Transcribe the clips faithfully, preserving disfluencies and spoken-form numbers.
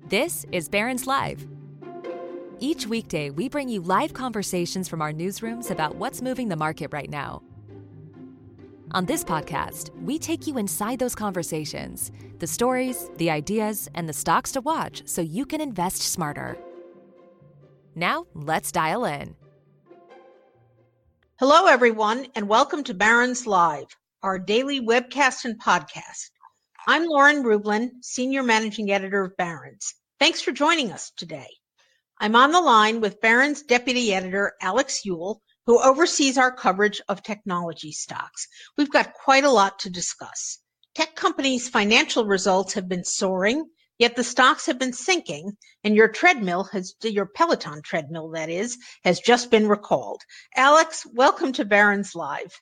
This is Barron's Live. Each weekday, we bring you live conversations from our newsrooms about what's moving the market right now. On this podcast, we take you inside those conversations, the stories, the ideas, and the stocks to watch so you can invest smarter. Now, let's dial in. Hello, everyone, and welcome to Barron's Live, our daily webcast and podcast. I'm Lauren Rublin, Senior Managing Editor of Barron's. Thanks for joining us today. I'm on the line with Barron's Deputy Editor, Alex Eule, who oversees our coverage of technology stocks. We've got quite a lot to discuss. Tech companies' financial results have been soaring, yet the stocks have been sinking, and your treadmill has, your Peloton treadmill, that is, has just been recalled. Alex, welcome to Barron's Live.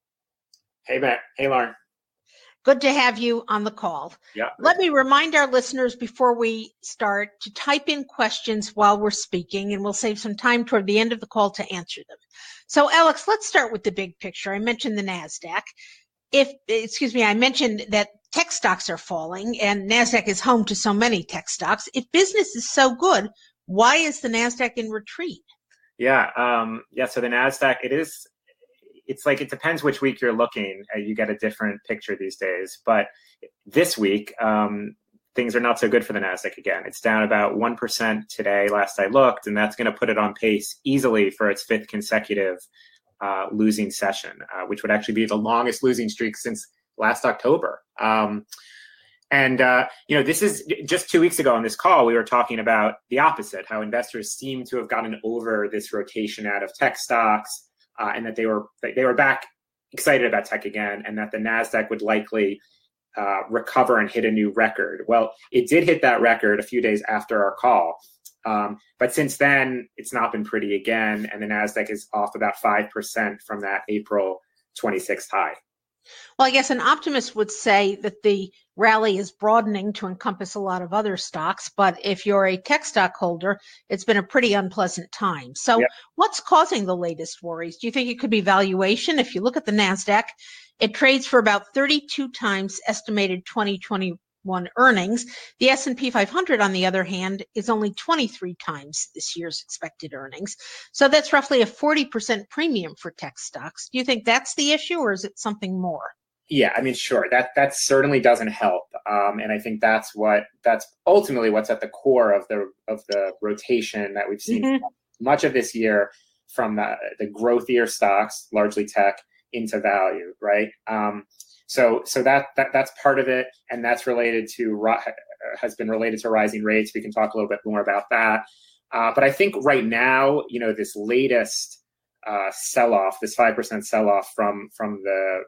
Hey, Matt. Hey, Lauren. Good to have you on the call. Yeah. Let me remind our listeners before we start to type in questions while we're speaking, and we'll save some time toward the end of the call to answer them. So, Alex, let's start with the big picture. I mentioned the NASDAQ. If, excuse me, I mentioned that tech stocks are falling, and NASDAQ is home to so many tech stocks. If business is so good, why is the NASDAQ in retreat? Yeah. Um, yeah. So the NASDAQ, it is. It's like, it depends which week you're looking. Uh, you get a different picture these days. But this week, um, things are not so good for the NASDAQ again. It's down about one percent today, last I looked, and that's going to put it on pace easily for its fifth consecutive uh, losing session, uh, which would actually be the longest losing streak since last October. Um, and, uh, you know, this is just two weeks ago on this call, we were talking about the opposite, how investors seem to have gotten over this rotation out of tech stocks. Uh, and that they were they were back excited about tech again, and that the NASDAQ would likely uh, recover and hit a new record. Well, it did hit that record a few days after our call. Um, but since then, it's not been pretty again, and the NASDAQ is off about five percent from that April twenty-sixth high. Well, I guess an optimist would say that the rally is broadening to encompass a lot of other stocks, but if you're a tech stock holder, it's been a pretty unpleasant time. So Yep. What's causing the latest worries? Do you think it could be valuation? If you look at the NASDAQ, it trades for about thirty-two times estimated twenty twenty-one earnings. The S and P five hundred, on the other hand, is only twenty-three times this year's expected earnings. So that's roughly a forty percent premium for tech stocks. Do you think that's the issue, or is it something more? Yeah, I mean, sure, that that certainly doesn't help, um, and I think that's what that's ultimately what's at the core of the of the rotation that we've seen mm-hmm. much of this year from the, the growthier stocks, largely tech, into value, right? Um, so so that, that that's part of it, and that's related to has been related to rising rates. We can talk a little bit more about that, uh, but I think right now, you know, this latest uh, sell-off, this five percent sell-off from from the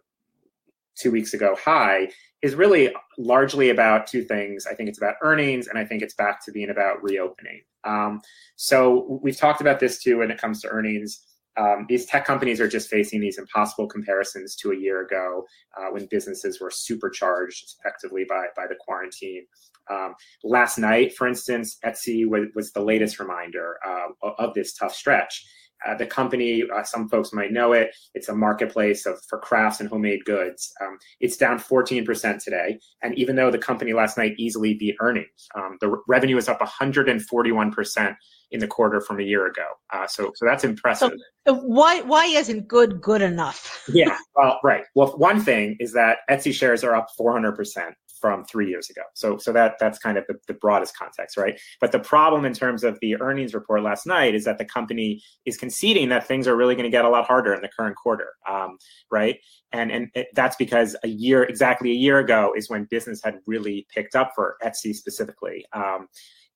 two weeks ago high is really largely about two things. I think it's about earnings, and I think it's back to being about reopening. Um, so we've talked about this too when it comes to earnings. Um, these tech companies are just facing these impossible comparisons to a year ago uh, when businesses were supercharged effectively by, by the quarantine. Um, last night, for instance, Etsy was, was the latest reminder uh, of this tough stretch. Uh, the company, uh, some folks might know it, it's a marketplace of for crafts and homemade goods. Um, it's down fourteen percent today. And even though the company last night easily beat earnings, um, the re- revenue is up one hundred forty-one percent in the quarter from a year ago. Uh, so so that's impressive. So why why isn't good good enough? Yeah, well, right. Well, one thing is that Etsy shares are up four hundred percent from three years ago. So so that that's kind of the, the broadest context, right? But the problem in terms of the earnings report last night is that the company is conceding that things are really going to get a lot harder in the current quarter, um, right? And and it, that's because a year, exactly a year ago is when business had really picked up for Etsy specifically. Um,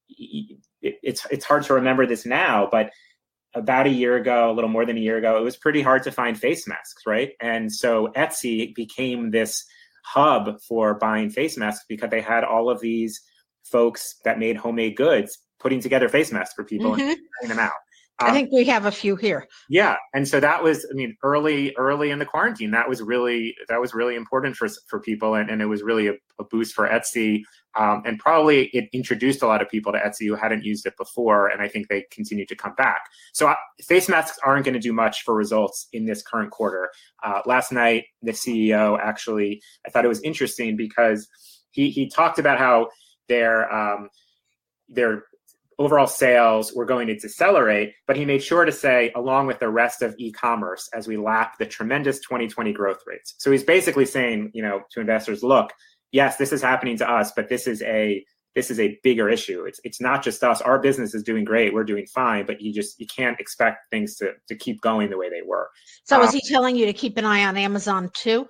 it, it's it's hard to remember this now, but about a year ago, a little more than a year ago, it was pretty hard to find face masks, right? And so Etsy became this hub for buying face masks because they had all of these folks that made homemade goods putting together face masks for people mm-hmm. and trying them out. Um, I think we have a few here. Yeah, and so that was, I mean, early, early in the quarantine, that was really, that was really important for for people, and, and it was really a, a boost for Etsy, um, and probably it introduced a lot of people to Etsy who hadn't used it before, and I think they continue to come back. So uh, face masks aren't going to do much for results in this current quarter. Uh, last night, the C E O actually, I thought it was interesting because he he talked about how their um, their overall sales were going to decelerate, but he made sure to say, along with the rest of e-commerce, as we lap the tremendous twenty twenty growth rates. So he's basically saying, you know, to investors, look, yes, this is happening to us, but this is a this is a bigger issue. It's it's not just us. Our business is doing great. We're doing fine, but you just you can't expect things to to keep going the way they were. So um, is he telling you to keep an eye on Amazon too?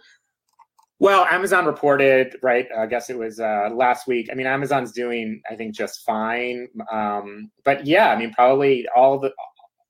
Well, Amazon reported, right, I guess it was uh, last week. I mean, Amazon's doing, I think, just fine. Um, but yeah, I mean, probably all the,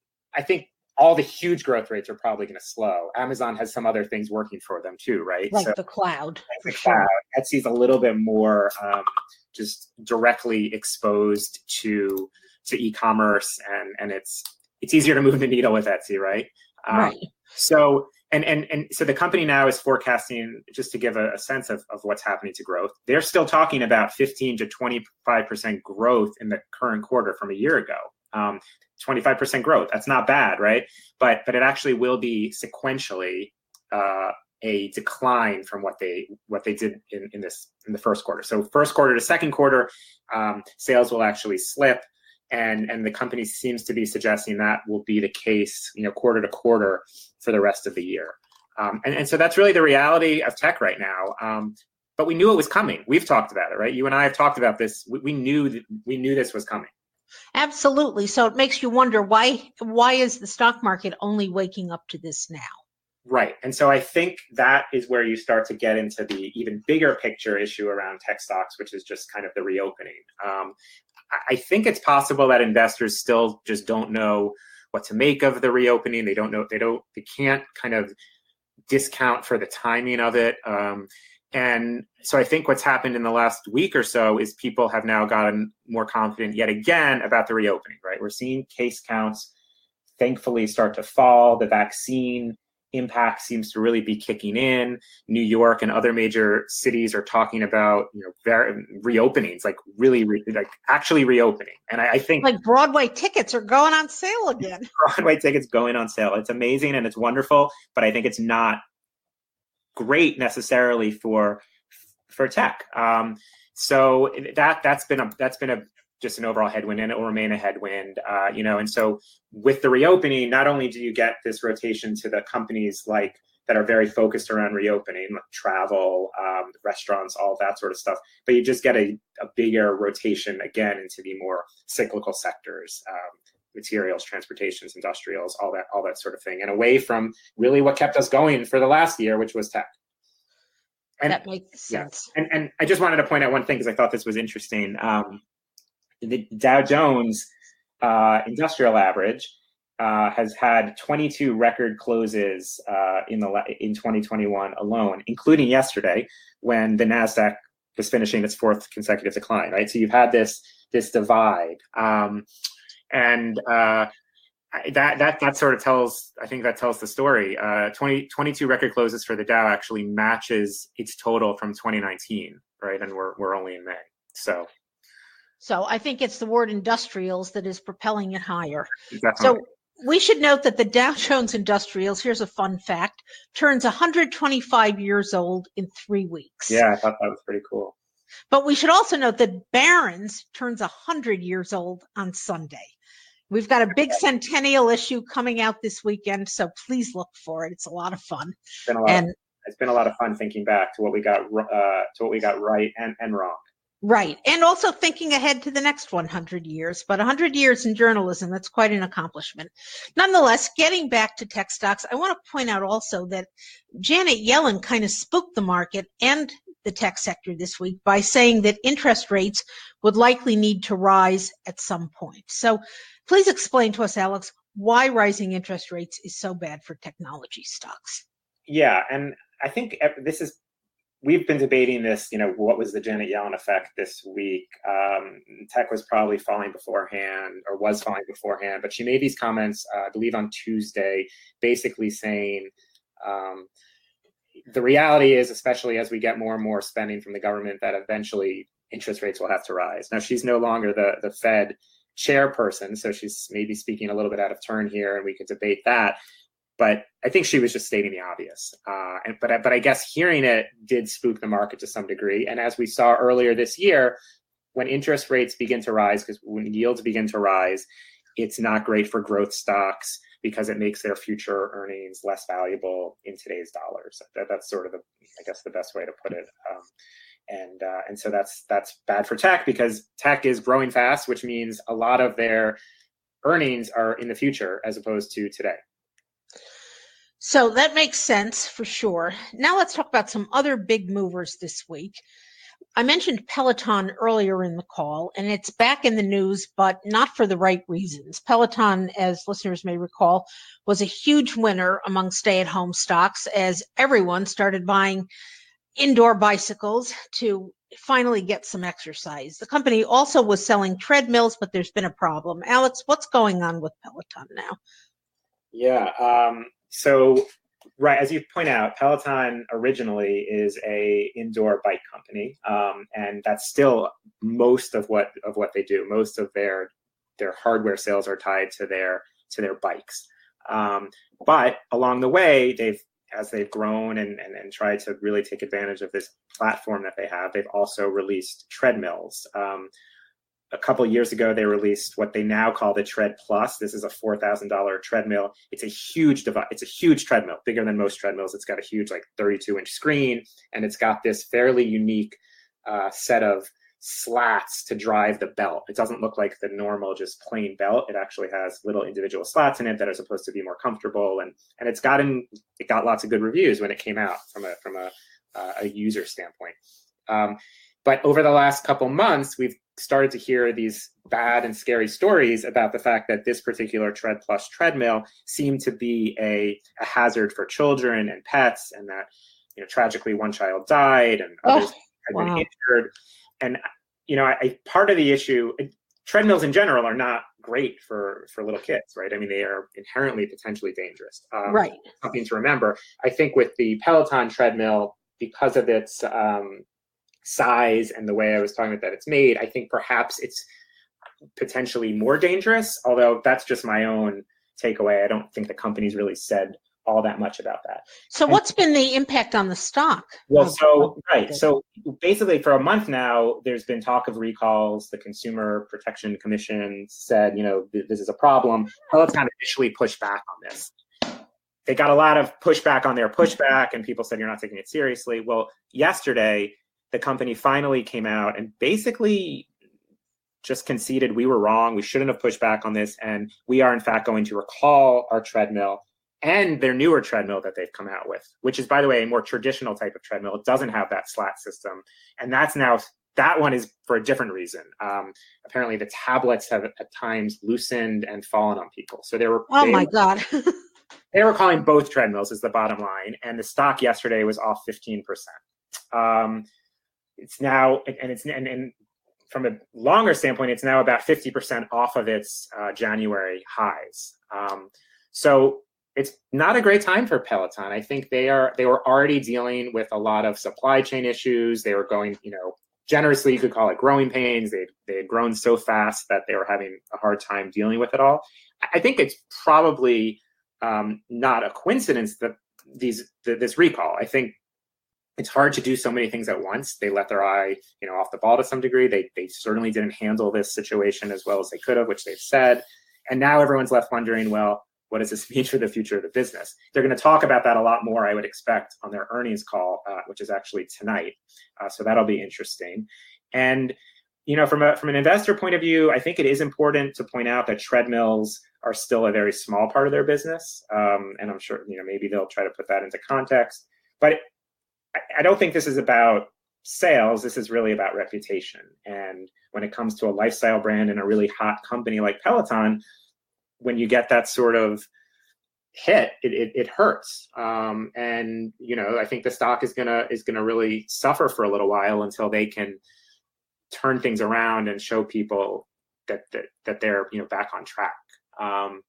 I think all the huge growth rates are probably going to slow. Amazon has some other things working for them too, right? Like so, the cloud. Like the cloud. Etsy's a little bit more um, just directly exposed to to e-commerce, and and it's it's easier to move the needle with Etsy, right? Um, right. So. And, and and so the company now is forecasting, just to give a, a sense of, of what's happening to growth, they're still talking about fifteen to twenty-five percent growth in the current quarter from a year ago. Um, twenty-five percent growth, that's not bad, right? But but it actually will be sequentially uh, a decline from what they what they did in, in this in the first quarter. So first quarter to second quarter, um, sales will actually slip. And and the company seems to be suggesting that will be the case, you know, quarter to quarter for the rest of the year. Um, and, and so that's really the reality of tech right now. Um, but we knew it was coming. We've talked about it, right? You and I have talked about this. We, we knew that we knew this was coming. Absolutely. So it makes you wonder why why is the stock market only waking up to this now? Right. And so I think that is where you start to get into the even bigger picture issue around tech stocks, which is just kind of the reopening. Um, I think it's possible that investors still just don't know what to make of the reopening. They don't know, they don't, they can't kind of discount for the timing of it. Um, and so I think what's happened in the last week or so is people have now gotten more confident yet again about the reopening, right? We're seeing case counts thankfully start to fall. The vaccine impact seems to really be kicking in. New York and other major cities are talking about, you know, very, reopenings, like really, re, like actually reopening. And I, I think like Broadway tickets are going on sale again. Broadway tickets going on sale. It's amazing and it's wonderful, but I think it's not great necessarily for for tech. Um, so that that's been a that's been a just an overall headwind, and it will remain a headwind, uh, you know. And so with the reopening, not only do you get this rotation to the companies like that are very focused around reopening, like travel, um, restaurants, all that sort of stuff, but you just get a, a bigger rotation again into the more cyclical sectors, um, materials, transportations, industrials, all that, all that sort of thing, and away from really what kept us going for the last year, which was tech. And, that makes sense. Yeah. And and I just wanted to point out one thing because I thought this was interesting. Um, The Dow Jones uh, Industrial Average uh, has had twenty-two record closes uh, in the in twenty twenty-one alone, including yesterday when the Nasdaq was finishing its fourth consecutive decline. Right, so you've had this this divide, um, and uh, that that that sort of tells. I think that tells the story. Uh, twenty, twenty-two record closes for the Dow actually matches its total from twenty nineteen. Right, and we're we're only in May, so. So I think it's the word industrials that is propelling it higher. Definitely. So we should note that the Dow Jones Industrials, here's a fun fact, turns one hundred twenty-five years old in three weeks. Yeah, I thought that was pretty cool. But we should also note that Barron's turns one hundred years old on Sunday. We've got a big centennial issue coming out this weekend, so please look for it. It's a lot of fun. It's been a lot, and, of, it's been a lot of fun thinking back to what we got uh, to what we got right and, and wrong. Right. And also thinking ahead to the next one hundred years. But one hundred years in journalism, that's quite an accomplishment. Nonetheless, getting back to tech stocks, I want to point out also that Janet Yellen kind of spooked the market and the tech sector this week by saying that interest rates would likely need to rise at some point. So please explain to us, Alex, why rising interest rates is so bad for technology stocks. Yeah. And I think this is We've been debating this, you know, what was the Janet Yellen effect this week? Um, tech was probably falling beforehand or was falling beforehand, but she made these comments, uh, I believe on Tuesday, basically saying um, the reality is, especially as we get more and more spending from the government, that eventually interest rates will have to rise. Now, she's no longer the, the Fed chairperson, so she's maybe speaking a little bit out of turn here, and we could debate that. But I think she was just stating the obvious. Uh, and but but I guess hearing it did spook the market to some degree. And as we saw earlier this year, when interest rates begin to rise, because when yields begin to rise, it's not great for growth stocks because it makes their future earnings less valuable in today's dollars. That, that's sort of the, I guess, the best way to put it. Um, and uh, and so that's that's bad for tech because tech is growing fast, which means a lot of their earnings are in the future as opposed to today. So that makes sense for sure. Now let's talk about some other big movers this week. I mentioned Peloton earlier in the call, and it's back in the news, but not for the right reasons. Peloton, as listeners may recall, was a huge winner among stay-at-home stocks as everyone started buying indoor bicycles to finally get some exercise. The company also was selling treadmills, but there's been a problem. Alex, what's going on with Peloton now? Yeah, um, so right, as you point out, Peloton originally is a indoor bike company, um, and that's still most of what of what they do. Most of their their hardware sales are tied to their to their bikes. Um, but along the way, they've as they've grown and, and and tried to really take advantage of this platform that they have, they've also released treadmills. Um, A couple of years ago, they released what they now call the Tread Plus. This is a four thousand dollars treadmill. It's a huge device. It's a huge treadmill, bigger than most treadmills. It's got a huge, like thirty-two inch screen, and it's got this fairly unique uh, set of slats to drive the belt. It doesn't look like the normal, just plain belt. It actually has little individual slats in it that are supposed to be more comfortable, and and it's gotten it got lots of good reviews when it came out from a from a uh, a user standpoint. Um, but over the last couple months, we've started to hear these bad and scary stories about the fact that this particular Tread Plus treadmill seemed to be a, a hazard for children and pets, and that, you know, tragically one child died and others Oh, had wow. been injured. And, you know, I, I, part of the issue, treadmills in general are not great for, for little kids, right? I mean, they are inherently potentially dangerous. Um, Right. Something to remember. I think with the Peloton treadmill, because of its um, size and the way I was talking about that it's made, I think perhaps it's potentially more dangerous, although that's just my own takeaway. I don't think the company's really said all that much about that. So And- what's been the impact on the stock? Well, of- so, of right. this? So basically for a month now, there's been talk of recalls. The Consumer Protection Commission said, you know, th- this is a problem. Peloton initially pushed back on this. They got a lot of pushback on their pushback, and people said, you're not taking it seriously. Well, yesterday, the company finally came out and basically just conceded we were wrong. We shouldn't have pushed back on this. And we are, in fact, going to recall our treadmill and their newer treadmill that they've come out with, which is, by the way, a more traditional type of treadmill. It doesn't have that slat system. And that's now, that one is for a different reason. Um, apparently, the tablets have at times loosened and fallen on people. So they were, Oh they, my God. they were calling both treadmills is the bottom line. And the stock yesterday was off fifteen percent. Um, It's now, and it's and, and from a longer standpoint, it's now about fifty percent off of its uh, January highs. Um, so it's not a great time for Peloton. I think they are they were already dealing with a lot of supply chain issues. They were going, you know, generously you could call it growing pains. They they had grown so fast that they were having a hard time dealing with it all. I think it's probably um, not a coincidence that these th- this recall. I think it's hard to do so many things at once. They let their eye, you know, off the ball to some degree. They they certainly didn't handle this situation as well as they could have, which they've said. And now everyone's left wondering, well, what does this mean for the future of the business? They're going to talk about that a lot more, I would expect, on their earnings call, uh, which is actually tonight. Uh, so that'll be interesting. And, you know, from a from an investor point of view, I think it is important to point out that treadmills are still a very small part of their business. Um, and I'm sure, you know, maybe they'll try to put that into context. But I don't think this is about sales. This is really about reputation. And when it comes to a lifestyle brand and a really hot company like Peloton, when you get that sort of hit, it it, it hurts. Um, and you know, I think the stock is gonna is gonna really suffer for a little while until they can turn things around and show people that that, that they're you know back on track. Um,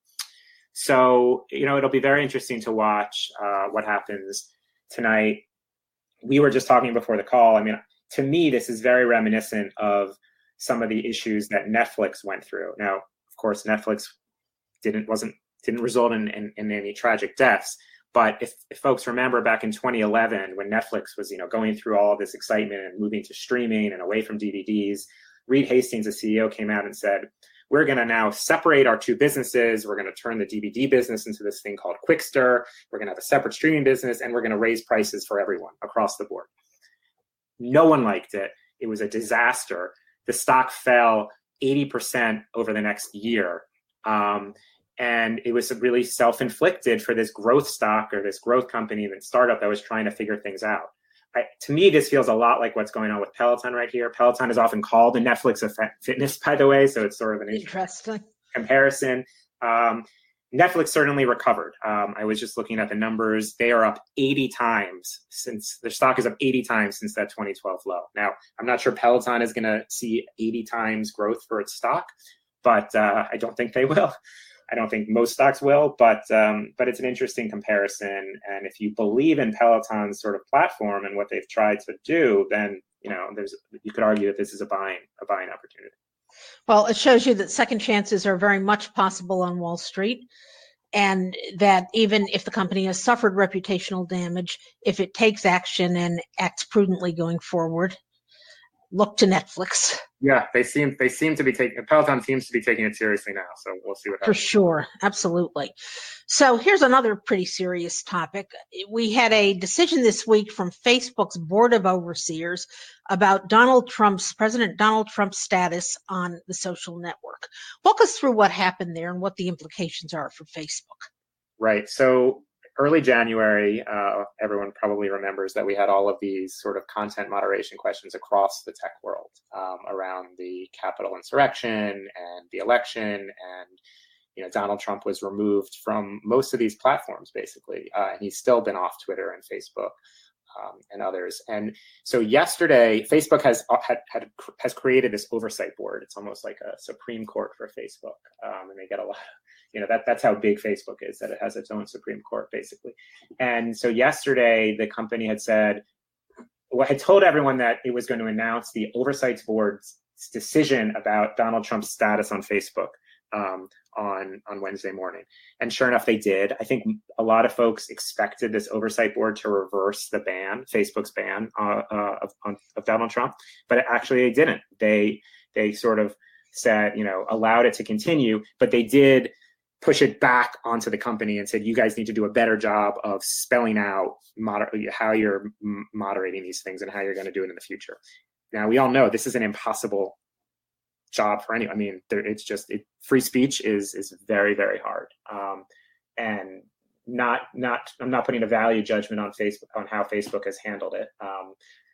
so you know, it'll be very interesting to watch uh, what happens tonight. We were just talking before the call. I mean, to me, this is very reminiscent of some of the issues that Netflix went through. Now, of course, Netflix didn't wasn't didn't result in, in, in any tragic deaths. But if, if folks remember back in twenty eleven, when Netflix was, you know, going through all of this excitement and moving to streaming and away from D V Ds, Reed Hastings, the C E O, came out and said, we're going to now separate our two businesses. We're going to turn the D V D business into this thing called Quickster. We're going to have a separate streaming business, and we're going to raise prices for everyone across the board. No one liked it. It was a disaster. The stock fell eighty percent over the next year. Um, and it was really self-inflicted for this growth stock or this growth company, that startup that was trying to figure things out. I, to me, this feels a lot like what's going on with Peloton right here. Peloton is often called the Netflix of fitness, by the way, so it's sort of an interesting comparison. Um, Netflix certainly recovered. Um, I was just looking at the numbers. They are up eighty times since their stock is up eighty times since that twenty twelve low. Now, I'm not sure Peloton is going to see eighty times growth for its stock, but uh, I don't think they will. I don't think most stocks will, but um, but it's an interesting comparison. And if you believe in Peloton's sort of platform and what they've tried to do, then you know there's you could argue that this is a buying a buying opportunity. Well, it shows you that second chances are very much possible on Wall Street, and that even if the company has suffered reputational damage, if it takes action and acts prudently going forward, look to Netflix. Yeah, they seem they seem to be taking Peloton seems to be taking it seriously now. So we'll see what happens. For sure, absolutely. So here's another pretty serious topic. We had a decision this week from Facebook's Board of Overseers about Donald Trump's President Donald Trump's status on the social network. Walk us through what happened there and what the implications are for Facebook. Right. So early January, uh, everyone probably remembers that we had all of these sort of content moderation questions across the tech world um, around the Capitol insurrection and the election. And, you know, Donald Trump was removed from most of these platforms, basically. Uh, and he's still been off Twitter and Facebook um, and others. And so yesterday, Facebook has, had, had, has created this oversight board. It's almost like a Supreme Court for Facebook. Um, and they get a lot of You know, that that's how big Facebook is, that it has its own Supreme Court, basically. And so yesterday, the company had said, well, had told everyone that it was going to announce the Oversight Board's decision about Donald Trump's status on Facebook um, on, on Wednesday morning. And sure enough, they did. I think a lot of folks expected this Oversight Board to reverse the ban, Facebook's ban uh, uh, of, of Donald Trump, but actually they didn't. They, they sort of said, you know, allowed it to continue, but they did push it back onto the company and said, you guys need to do a better job of spelling out moder- how you're m- moderating these things and how you're going to do it in the future. Now, we all know this is an impossible job for anyone. I mean, there, it's just it, free speech is is very, very hard. Um, and not not I'm not putting a value judgment on Facebook on how Facebook has handled it. Um,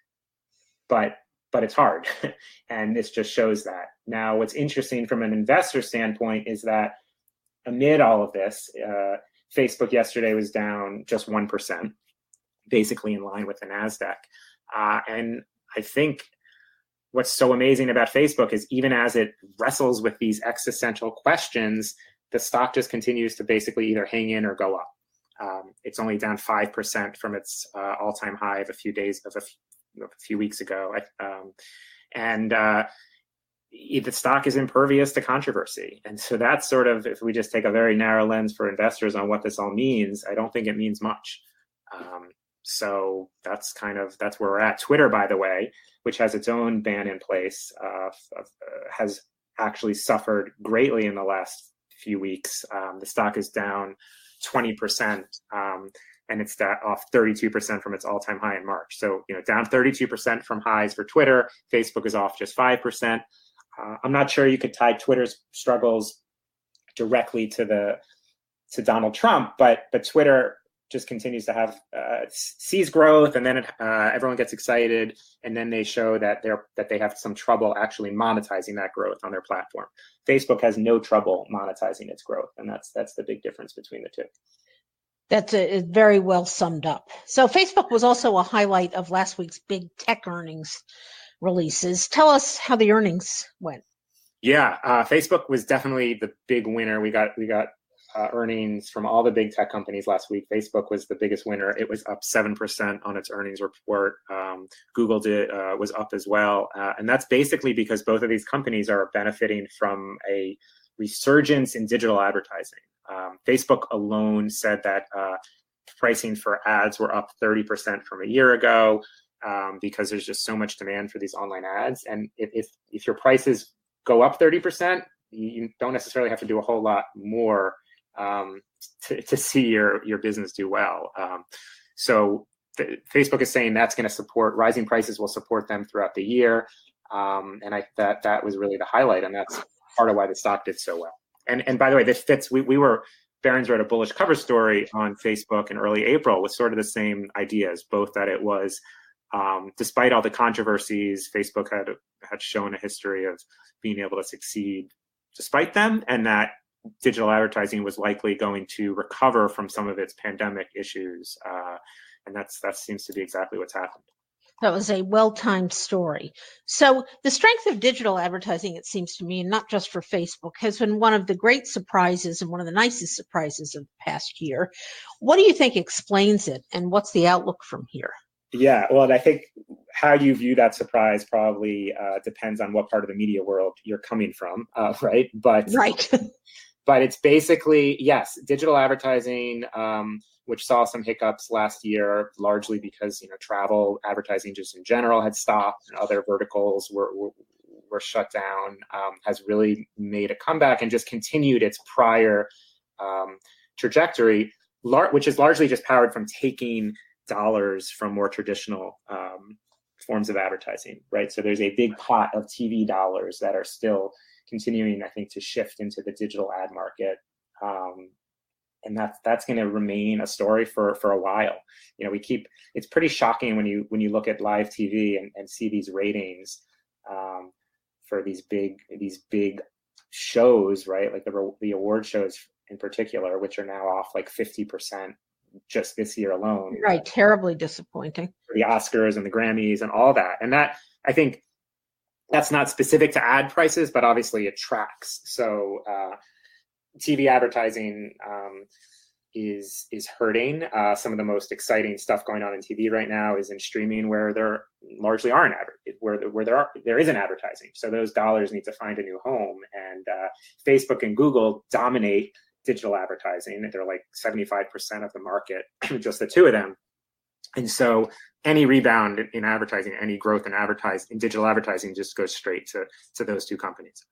but but it's hard. And this just shows that. Now, what's interesting from an investor standpoint is that amid all of this, uh, Facebook yesterday was down just one percent, basically in line with the NASDAQ. Uh, and I think what's so amazing about Facebook is even as it wrestles with these existential questions, the stock just continues to basically either hang in or go up. Um, it's only down five percent from its uh, all-time high of a few days, of a few, a few weeks ago. Um, and uh, the stock is impervious to controversy. And so that's sort of, if we just take a very narrow lens for investors on what this all means, I don't think it means much. Um, so that's kind of, that's where we're at. Twitter, by the way, which has its own ban in place, uh, uh, has actually suffered greatly in the last few weeks. Um, the stock is down twenty percent, um, and it's off thirty-two percent from its all-time high in March. So, you know, down thirty-two percent from highs for Twitter. Facebook is off just five percent. Uh, I'm not sure you could tie Twitter's struggles directly to the to Donald Trump, but but Twitter just continues to have uh, sees growth, and then it, uh, everyone gets excited, and then they show that they're that they have some trouble actually monetizing that growth on their platform. Facebook has no trouble monetizing its growth, and that's that's the big difference between the two. That's a, very well summed up. So Facebook was also a highlight of last week's big tech earnings releases. Tell us how the earnings went. Yeah, uh, Facebook was definitely the big winner. We got we got uh, earnings from all the big tech companies last week. Facebook was the biggest winner. It was up seven percent on its earnings report. Um, Google did uh, was up as well, uh, and that's basically because both of these companies are benefiting from a resurgence in digital advertising. Um, Facebook alone said that uh, pricing for ads were up thirty percent from a year ago. um, because there's just so much demand for these online ads. And if if, if your prices go up thirty percent, you don't necessarily have to do a whole lot more um, to, to see your, your business do well. Um, so th- Facebook is saying that's going to support, rising prices will support them throughout the year. Um, and I that that was really the highlight, and that's part of why the stock did so well. And and by the way, this fits, we, we were, Barron's wrote a bullish cover story on Facebook in early April with sort of the same ideas, both that it was, um, despite all the controversies, Facebook had had shown a history of being able to succeed despite them, and that digital advertising was likely going to recover from some of its pandemic issues. Uh, and that's that seems to be exactly what's happened. That was a well-timed story. So the strength of digital advertising, it seems to me, and not just for Facebook, has been one of the great surprises and one of the nicest surprises of the past year. What do you think explains it, and what's the outlook from here? Yeah, well, I think how you view that surprise probably uh, depends on what part of the media world you're coming from, uh, right? But right. But it's basically, yes, digital advertising, um, which saw some hiccups last year, largely because, you know, travel advertising just in general had stopped and other verticals were were, were shut down, um, has really made a comeback and just continued its prior um, trajectory, lar- which is largely just powered from taking dollars from more traditional um, forms of advertising, right? So there's a big pot of T V dollars that are still continuing, I think, to shift into the digital ad market. Um, and that's that's going to remain a story for for a while. You know, we keep, it's pretty shocking when you when you look at live T V and, and see these ratings um, for these big these big shows, right? Like the the award shows in particular, which are now off like fifty percent just this year alone. Right, terribly disappointing. For the Oscars and the Grammys and all that. And that, I think, that's not specific to ad prices, but obviously it tracks. So uh, T V advertising um, is is hurting. Uh, some of the most exciting stuff going on in T V right now is in streaming, where there largely aren't adver- where where there are there isn't advertising. So those dollars need to find a new home. And uh, Facebook and Google dominate digital advertising. They're like seventy-five percent of the market, just the two of them. And so any rebound in advertising, any growth in advertising, in digital advertising, just goes straight to, to those two companies.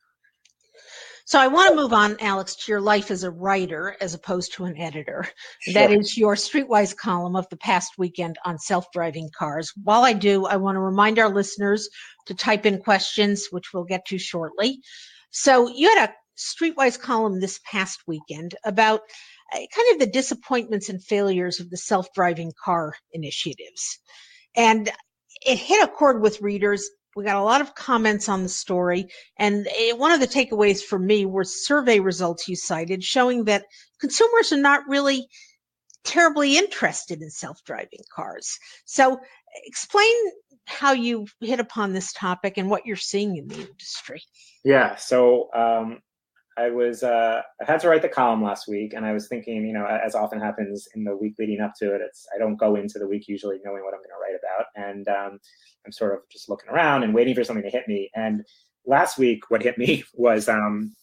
So I want to move on, Alex, to your life as a writer as opposed to an editor. Sure. That is your Streetwise column of the past weekend on self-driving cars. While I do, I want to remind our listeners to type in questions, which we'll get to shortly. So you had a Streetwise column this past weekend about kind of the disappointments and failures of the self-driving car initiatives. And it hit a chord with readers. We got a lot of comments on the story. And it, one of the takeaways for me were survey results you cited showing that consumers are not really terribly interested in self-driving cars. So explain how you hit upon this topic and what you're seeing in the industry. Yeah, so um, I was uh, I had to write the column last week, and I was thinking, you know, as often happens in the week leading up to it, it's I don't go into the week usually knowing what I'm going to write about, and um, I'm sort of just looking around and waiting for something to hit me. And last week, what hit me was um,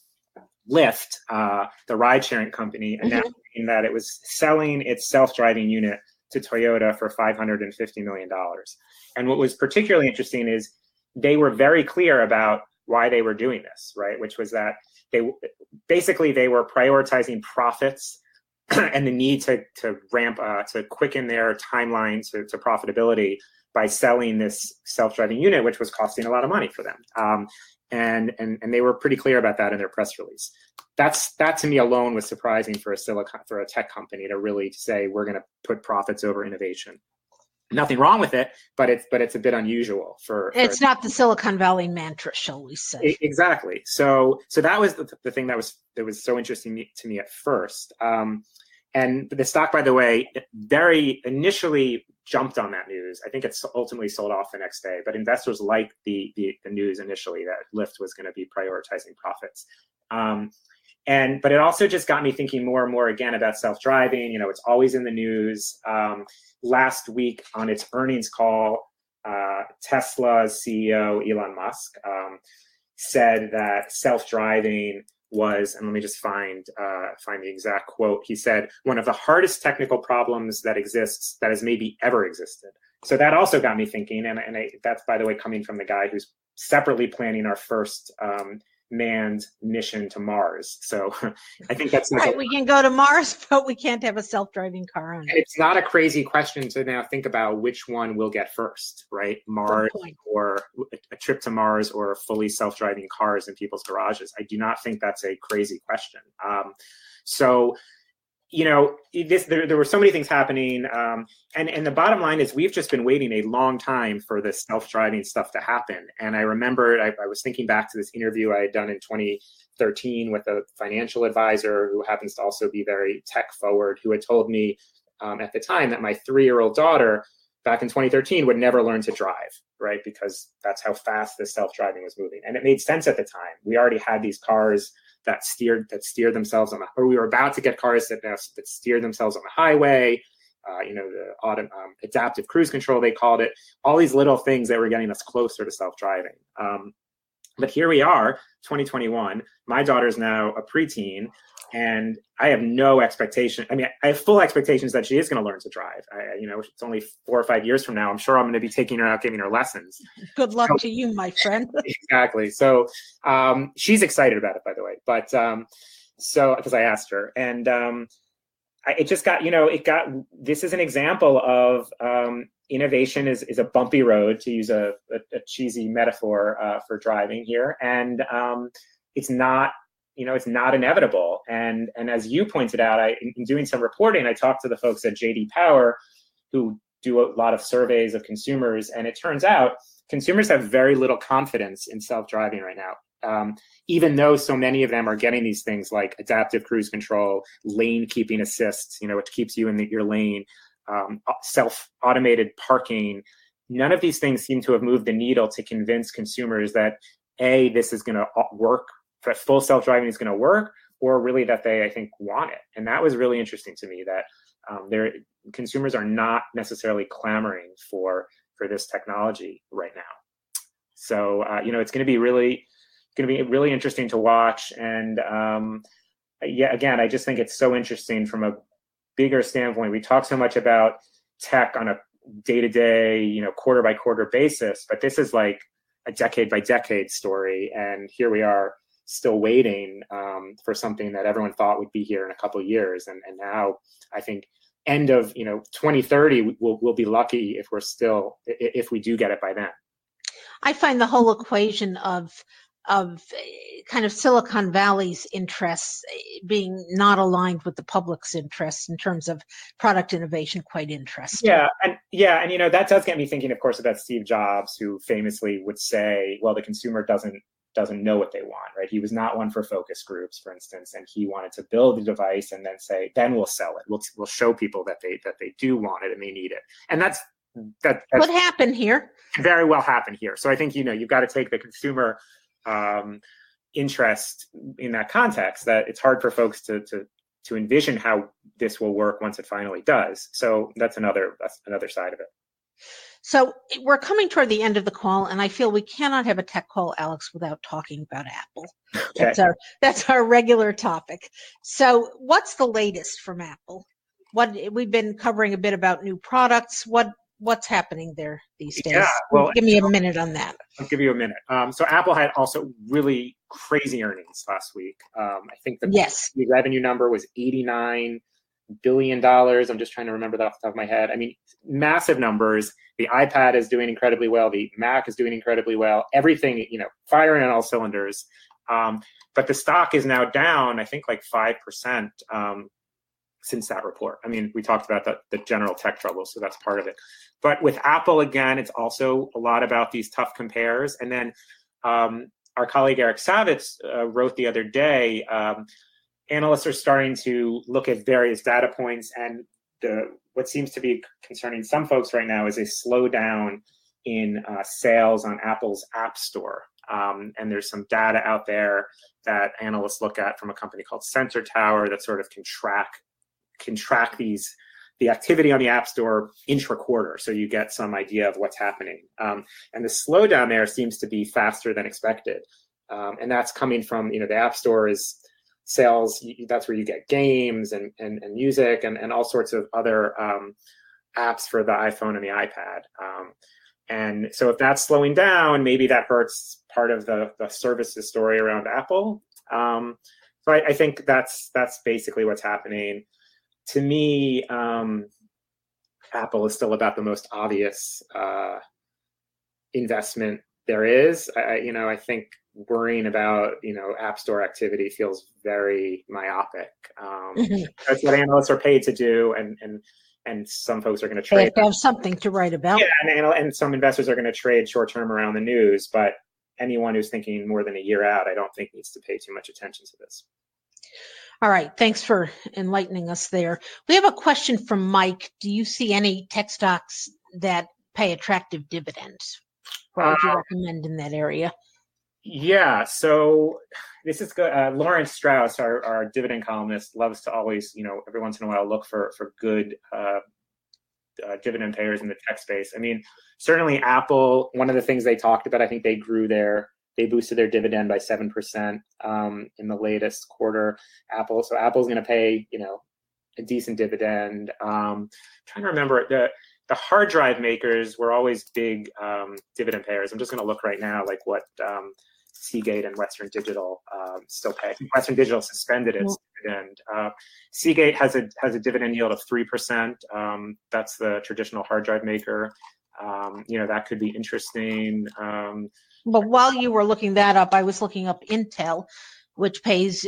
Lyft, uh, the ride-sharing company, announcing mm-hmm. that it was selling its self-driving unit to Toyota for five hundred fifty million dollars. And what was particularly interesting is they were very clear about why they were doing this, right? Which was that they basically they were prioritizing profits and the need to to ramp uh, to quicken their timeline to, to profitability by selling this self-driving unit, which was costing a lot of money for them. Um, and and and they were pretty clear about that in their press release. That's that to me alone was surprising for a silicon for a tech company to really say we're going to put profits over innovation. Nothing wrong with it, but it's but it's a bit unusual for. for it's not the Silicon Valley mantra, shall we say? Exactly. So so that was the, the thing that was that was so interesting to me at first. Um, and the stock, by the way, very initially jumped on that news. I think it's ultimately sold off the next day, but investors liked the the, the news initially that Lyft was going to be prioritizing profits. Um, And, but it also just got me thinking more and more again about self-driving. You know, it's always in the news. Um, last week on its earnings call, uh, Tesla's C E O, Elon Musk, um, said that self-driving was, and let me just find, uh, find the exact quote. He said, one of the hardest technical problems that exists, that has maybe ever existed. so that also got me thinking, and, and I, that's, by the way, coming from the guy who's separately planning our first um, manned mission to Mars. So I think that's right. We can go to Mars, but we can't have a self-driving car on it. It's not a crazy question to now think about which one we'll get first, right? Mars or a trip to Mars or fully self-driving cars in people's garages. I do not think that's a crazy question. Um, so, you know, this there, there were so many things happening. Um, and, and the bottom line is we've just been waiting a long time for this self-driving stuff to happen. And I remembered, I, I was thinking back to this interview I had done in twenty thirteen with a financial advisor who happens to also be very tech forward, who had told me um, at the time that my three-year-old daughter back in twenty thirteen would never learn to drive, right? Because that's how fast this self-driving was moving. And it made sense at the time. We already had these cars that steered that steered themselves on the, or we were about to get cars that, that steered themselves on the highway, uh, you know, the auto, um, adaptive cruise control, they called it, all these little things that were getting us closer to self-driving. Um, but here we are, twenty twenty-one, my daughter's now a preteen, and I have no expectation. I mean, I have full expectations that she is going to learn to drive. I, you know, it's only four or five years from now. I'm sure I'm going to be taking her out, giving her lessons. Good luck so, to you, my friend. Exactly. So um, she's excited about it, by the way. But um, so, because I asked her, and um, I, it just got, you know, it got, this is an example of um, innovation is, is a bumpy road, to use a, a, a cheesy metaphor uh, for driving here. And um, it's not, you know, it's not inevitable. And and as you pointed out, I, in doing some reporting, I talked to the folks at J D Power who do a lot of surveys of consumers. And it turns out consumers have very little confidence in self-driving right now. Um, even though so many of them are getting these things like adaptive cruise control, lane keeping assist, you know, which keeps you in the, your lane, um, self-automated parking. None of these things seem to have moved the needle to convince consumers that, A, this is going to work, that full self-driving is going to work, or really that they, I think, want it. And that was really interesting to me, that um, their consumers are not necessarily clamoring for for this technology right now. So, uh, you know, it's going to be really, going to be really interesting to watch. And um, yeah, again, I just think it's so interesting from a bigger standpoint. We talk so much about tech on a day-to-day, you know, quarter by quarter basis, but this is like a decade by decade story. And here we are, still waiting um, for something that everyone thought would be here in a couple of years. And, and now I think end of, you know, twenty thirty, we'll, we'll be lucky if we're still, if we do get it by then. I find the whole equation of, of kind of Silicon Valley's interests being not aligned with the public's interests in terms of product innovation quite interesting. Yeah. And yeah. And, you know, that does get me thinking, of course, about Steve Jobs, who famously would say, well, the consumer doesn't, doesn't know what they want, right? He was not one for focus groups, for instance, and he wanted to build a device and then say, then we'll sell it. We'll we'll show people that they that they do want it and they need it. And that's that. That's what happened here. Very well happened here. So I think, you know, you've got to take the consumer um, interest in that context. That it's hard for folks to to to envision how this will work once it finally does. So that's another that's another side of it. So we're coming toward the end of the call, and I feel we cannot have a tech call, Alex, without talking about Apple. Okay. That's our that's our regular topic. So what's the latest from Apple? What we've been covering a bit about new products. What what's happening there these days? Yeah, well, give me a minute on that. I'll give you a minute. Um, so Apple had also really crazy earnings last week. Um, I think the yes. revenue number was eighty-nine billion dollars. I'm just trying to remember that off the top of my head. I mean, massive numbers. The iPad is doing incredibly well. The Mac is doing incredibly well. Everything, you know, firing on all cylinders. Um, but the stock is now down, I think, like five percent um, since that report. I mean, we talked about the, the general tech troubles, so that's part of it. But with Apple, again, it's also a lot about these tough compares. And then um, our colleague Eric Savitz uh, wrote the other day, um, analysts are starting to look at various data points, and the, what seems to be concerning some folks right now is a slowdown in uh, sales on Apple's App Store. Um, and there's some data out there that analysts look at from a company called Sensor Tower that sort of can track can track these the activity on the App Store intra-quarter, so you get some idea of what's happening. Um, and the slowdown there seems to be faster than expected, um, and that's coming from, you know, the App Store is sales, that's where you get games and, and, and music and, and all sorts of other um, apps for the iPhone and the iPad. Um, and so if that's slowing down, maybe that hurts part of the, the services story around Apple. Um, so I, I think that's that's basically what's happening. To me, um, Apple is still about the most obvious uh, investment there is. I, you know, I think worrying about, you know, App Store activity feels very myopic. Um, mm-hmm. That's what analysts are paid to do, and and and some folks are going to trade. They have to have something to write about. Yeah, and, and some investors are going to trade short term around the news, but anyone who's thinking more than a year out, I don't think needs to pay too much attention to this. All right. Thanks for enlightening us there. We have a question from Mike. Do you see any tech stocks that pay attractive dividends? What would you uh, recommend in that area? Yeah. So this is good. Uh, Lawrence Strauss, our, our dividend columnist, loves to always, you know, every once in a while look for, for good uh, uh, dividend payers in the tech space. I mean, certainly Apple, one of the things they talked about, I think they grew their They boosted their dividend by seven percent um, in the latest quarter. Apple, so Apple's going to pay, you know, a decent dividend. Um, trying to remember the the hard drive makers were always big um, dividend payers. I'm just going to look right now, like what um, Seagate and Western Digital um, still pay. Western Digital suspended its yeah. dividend. Uh, Seagate has a has a dividend yield of three percent. Um, that's the traditional hard drive maker. Um, you know, that could be interesting. Um, But while you were looking that up, I was looking up Intel, which pays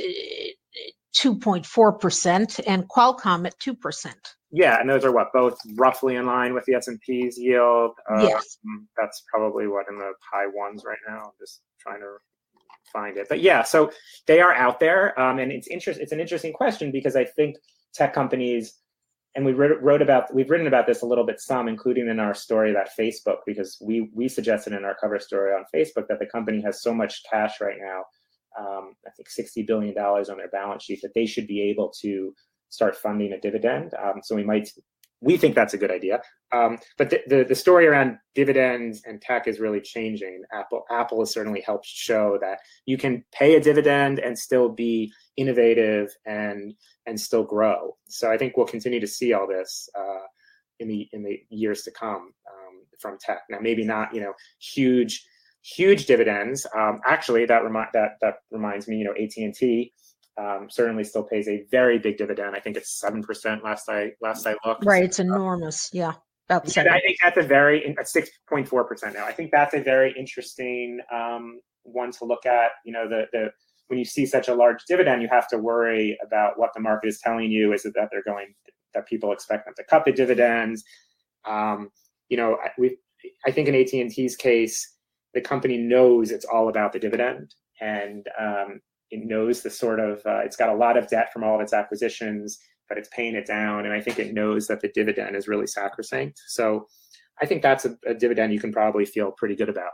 two point four percent, and Qualcomm at two percent. Yeah, and those are what, both roughly in line with the S and P's yield? Uh, yes. That's probably what, in the high ones right now. I'm just trying to find it. But yeah, so they are out there, um, and it's interest. It's an interesting question because I think tech companies, and we wrote about, we've written about this a little bit some, including in our story about Facebook, because we we suggested in our cover story on Facebook that the company has so much cash right now, um, I think sixty billion dollars on their balance sheet, that they should be able to start funding a dividend. Um, so we might, we think that's a good idea. Um, but the, the the story around dividends and tech is really changing. Apple Apple has certainly helped show that you can pay a dividend and still be innovative and and still grow. So I think we'll continue to see all this uh, in the in the years to come um, from tech. Now, maybe not, you know, huge huge dividends. Um, actually, that remind that that reminds me, you know, A T and T um, certainly still pays a very big dividend. I think it's seven percent last I last I looked. Right, it's enormous. Yeah, about seven. I think that's a very at six point four percent now. I think that's a very interesting um, one to look at. You know, the the when you see such a large dividend, you have to worry about what the market is telling you. Is it that they're going, that people expect them to cut the dividends? Um, you know, we, I think in A T and T's case, the company knows it's all about the dividend, and um, it knows the sort of, uh, it's got a lot of debt from all of its acquisitions, but it's paying it down. And I think it knows that the dividend is really sacrosanct. So I think that's a, a dividend you can probably feel pretty good about.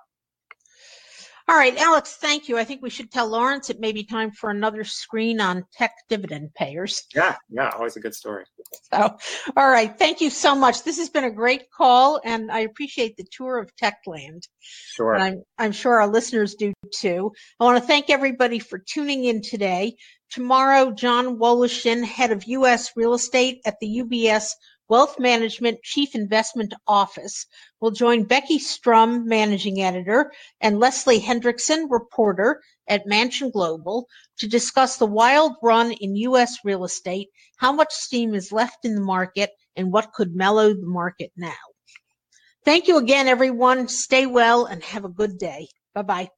All right, Alex, thank you. I think we should tell Lawrence it may be time for another screen on tech dividend payers. Yeah, yeah, always a good story. So, all right, thank you so much. This has been a great call, and I appreciate the tour of Techland. Sure. And I'm, I'm sure our listeners do too. I want to thank everybody for tuning in today. Tomorrow, John Woloshin, head of U S real estate at the U B S Wealth Management Chief Investment Office, will join Becky Strum, Managing Editor, and Leslie Hendrickson, reporter at Mansion Global, to discuss the wild run in U S real estate, how much steam is left in the market, and what could mellow the market now. Thank you again, everyone. Stay well and have a good day. Bye-bye.